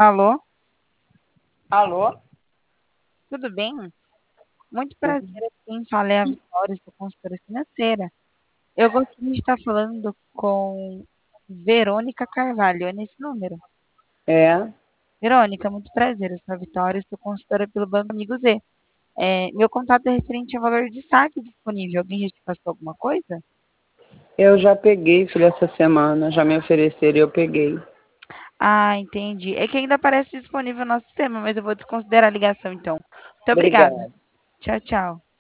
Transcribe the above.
Alô, Alô? tudo bem? Muito prazer, Tudo- aqui quem fala é a Vitória, sou consultora financeira. Eu gostaria de estar falando com Verônica Carvalho, é nesse número. É, Verônica, muito prazer, eu sou a Vitória, sou consultora pelo Banco Amigo Z. Meu contato é referente ao valor de saque disponível. Alguém já te passou alguma coisa? eu já peguei, filho, essa semana. Já me ofereceram e eu peguei. Ah, entendi. É que ainda aparece disponível no nosso sistema, mas eu vou desconsiderar a ligação então. Muito obrigada. Obrigada. Tchau, tchau.